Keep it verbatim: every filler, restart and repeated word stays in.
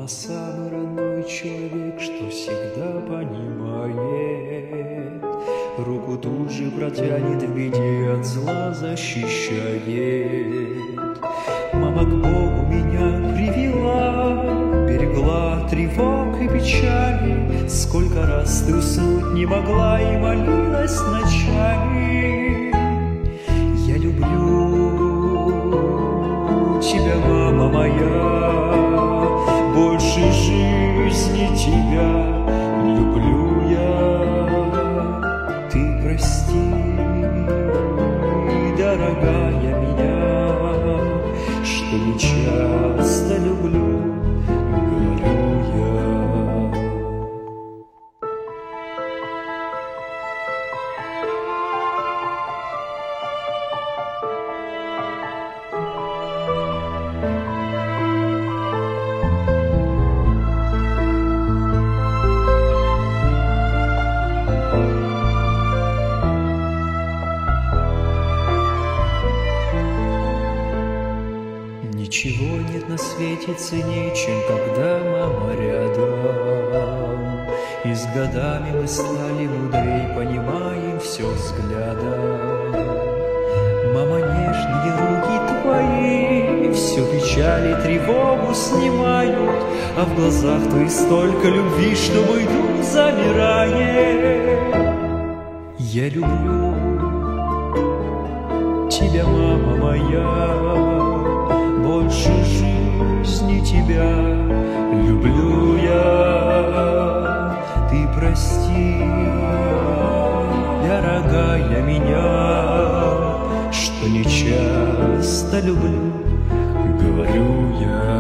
самый родной человек, что всегда понимает, руку тут же протянет в беде, от зла защищает. Мама к Богу меня привела, берегла тревог и печали. Сколько раз ты уснуть не могла и молилась ночами. Я люблю тебя, мама моя, больше жизни тебя люблю я. Ты прости, дорогая меня, что не часто люблю, говорю я. Ничего нет на свете ценнее, чем когда мама рядом. И с годами мы стали мудрей, понимаем все взглядом. Мама, нежные руки твои всю печаль и тревогу снимают, а в глазах твоих столько любви, что мой дух замирает. Я люблю тебя, мама моя, больше жизни тебя люблю я. Ты прости, дорогая меня, что не часто люблю, говорю я.